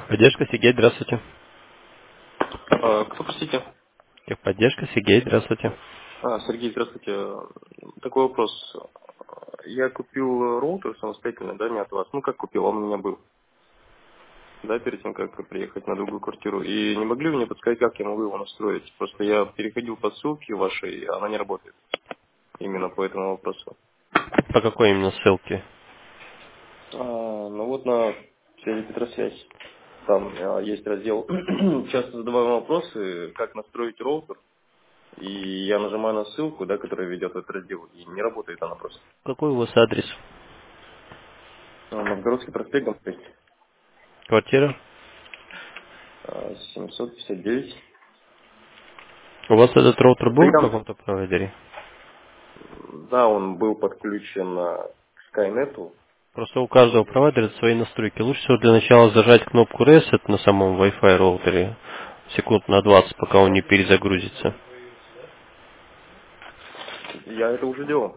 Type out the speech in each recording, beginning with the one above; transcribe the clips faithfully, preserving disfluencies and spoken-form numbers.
Техподдержка, Сергей, здравствуйте. А, кто, простите? Техподдержка, Сергей, здравствуйте. А, Сергей, здравствуйте. Такой вопрос. Я купил роутер самостоятельно, да, не от вас. Ну, как купил, он у меня был, да, перед тем, как приехать на другую квартиру. И не могли вы мне подсказать, как я могу его настроить? Просто я переходил по ссылке вашей, и она не работает. Именно по этому вопросу. По какой именно ссылке? А, ну вот на связи Петросвязь. Там а, есть раздел. Часто задаваем вопросы, как настроить роутер. И я нажимаю на ссылку, да, которая ведет в этот раздел, и не работает она просто. Какой у вас адрес? А, Новгородский проспект, дом шесть, Квартира? а, семьсот пятьдесят девять. У вас этот роутер был в Прям, каком-то провайдере? да, он был подключен а, к Skynet. Просто у каждого провайдера свои настройки. Лучше всего для начала зажать кнопку Reset на самом Wi-Fi роутере секунд на двадцать, пока он не перезагрузится. Я это уже делал.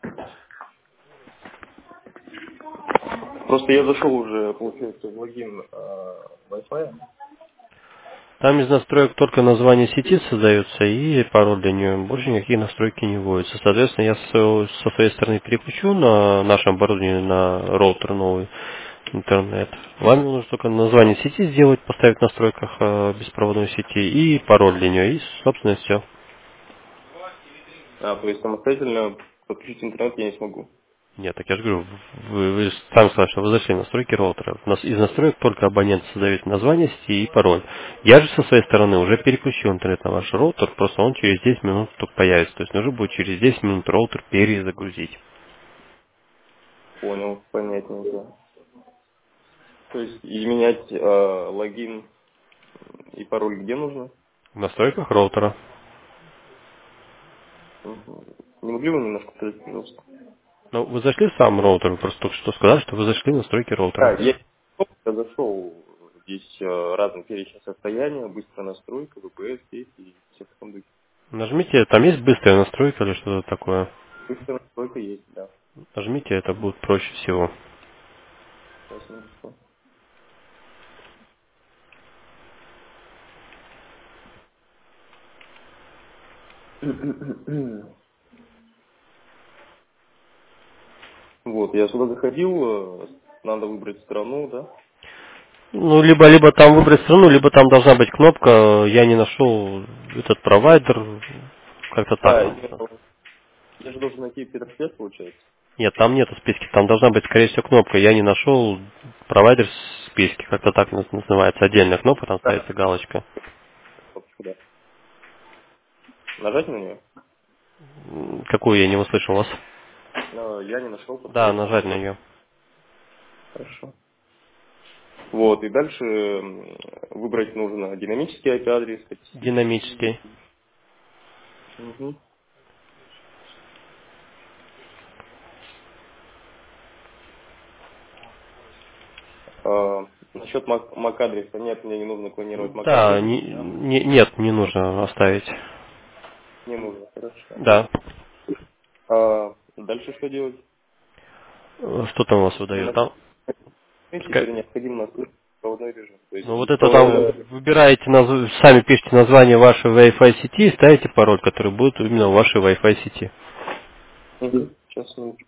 Просто я зашел уже, получается, в логин а, Wi-Fi. Там из настроек только название сети создается и пароль для нее. Больше никакие настройки не вводятся. Соответственно, я со, со своей стороны переключу на нашем оборудовании на роутер новый интернет. Вам нужно только название сети сделать, поставить в настройках э, беспроводной сети и пароль для нее. И, собственно, все. А, то есть самостоятельно подключить интернет я не смогу. Нет, так я же говорю, вы, вы же сами сказали, что вы зашли в настройки роутера. У нас из настроек только абонент создает название сети и пароль. Я же со своей стороны уже переключил интернет на ваш роутер, просто он через десять минут только появится. То есть нужно будет через десять минут роутер перезагрузить. Понял, понятненько. То есть и менять а, логин и пароль где нужно? В настройках роутера. Мгм. Не могли бы немножко сказать, пожалуйста? Ну, вы зашли в сам роутер, вы просто только что сказали, что вы зашли в настройки Да, роутера. я, я зашел, здесь э, разный перечень состояния, быстрая настройка, вэ пэ эс, здесь и все в таком духе. Нажмите, там есть быстрая настройка или что-то такое. Быстрая настройка есть, да. Нажмите, это будет проще всего. Сейчас, минутку. Вот, я сюда заходил, э, надо выбрать страну, да? Ну, либо, либо там выбрать страну, либо там должна быть кнопка «Я не нашел этот провайдер», как-то так А, я, написано. я же должен найти Петросвет, получается. Нет, там нету списки, там должна быть, скорее всего, кнопка «Я не нашел провайдер в списке», как-то так наз- называется, отдельная кнопка, там Да, ставится галочка. вот сюда. Нажать на нее? М, Какую я не услышал вас? Но я не нашел Да, подходящий нажать на провайдер. нее. Хорошо. Вот, и дальше м, выбрать нужно динамический ай пи-адрес, статистический. Динамический. Мгм. А, насчет мак- MAC-адреса, нет, мне не нужно клонировать Да, MAC-адрес. не- не- нет, не нужно оставить. Не нужно, хорошо. Да. А, дальше что делать? Что там у вас выдает? На Там, теперь необходимо настроить проводной режим. То есть ну вот это там беспроводной. выбираете, наз- сами пишите название вашей Wi-Fi сети и ставите пароль, который будет именно в вашей Wi-Fi сети. Мгм. Сейчас, минуту.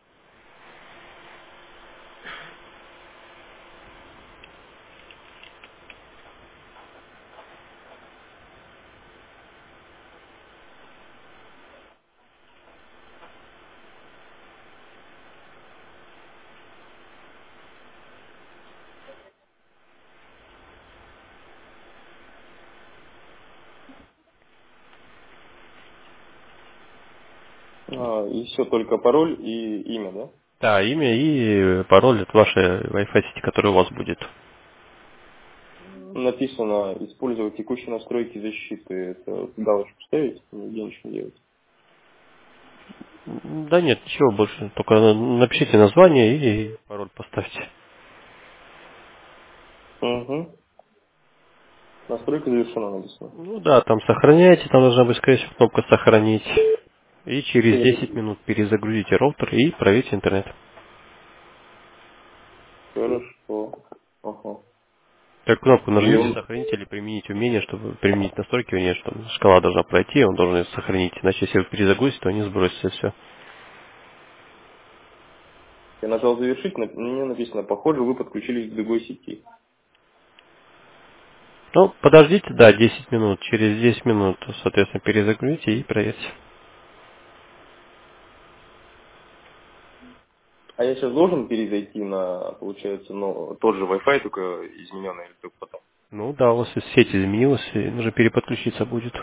А, и все, только пароль и имя, да? Да, имя и пароль от вашей Wi-Fi сети, которая у вас будет. Написано «Использовать текущие настройки защиты». Это галочку ставить, нигде ничего не делать. М, Да нет, ничего больше. Только на- напишите название и пароль поставьте. Угу. Настройка завершена, написано. Ну да, там сохраняйте, там должна быть, скорее всего, кнопка «Сохранить». И через десять минут перезагрузите роутер и проверьте интернет. Хорошо. Ага. Так кнопку И нажмите он, сохранить или применить умение, чтобы применить настройки, вернее, что шкала должна пройти, он должен ее сохранить. Иначе если вы перезагрузите, то они сбросятся, все. я нажал завершить, на- мне написано, похоже, вы подключились к другой сети. Ну, подождите, да, десять минут. Через десять минут, соответственно, перезагрузите и проверьте. А я сейчас должен перезайти на, получается, ну, тот же Wi-Fi, только измененный или только потом? Ну да, у вас сеть изменилась, и нужно переподключиться будет.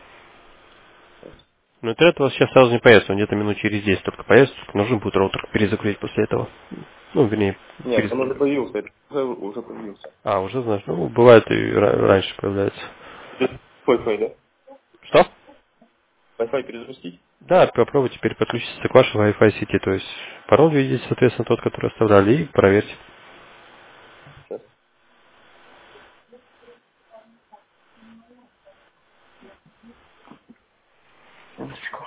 Но интернет у вас сейчас сразу не появится, он где-то минут через десять только появится, только нужно будет роутер перезагрузить после этого. Ну, вернее, Нет, он уже перезагрузить. появился, это уже, уже появился. А, уже знаешь, ну, бывает и ра- раньше появляется. Это Wi-Fi, да? Что? Wi-Fi перезапустить? Да, попробуйте теперь подключиться к вашей Wi-Fi сети, то есть пароль введите, соответственно, тот, который оставляли, и проверьте. Сейчас. Секундочку.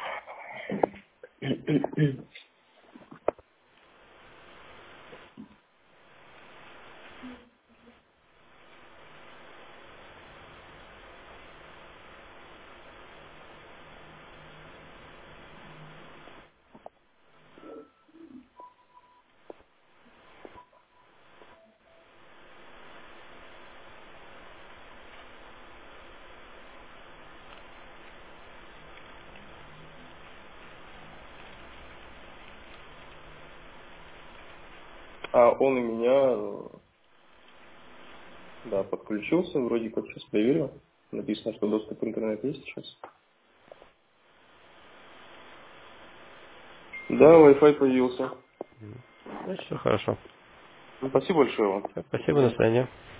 А он у меня, э, да, подключился, вроде как сейчас проверил. Написано, что доступ к интернету есть сейчас. Да, Wi-Fi появился. Значит, все хорошо. Ну, спасибо большое вам. Всё, До спасибо, до свидания. свидания.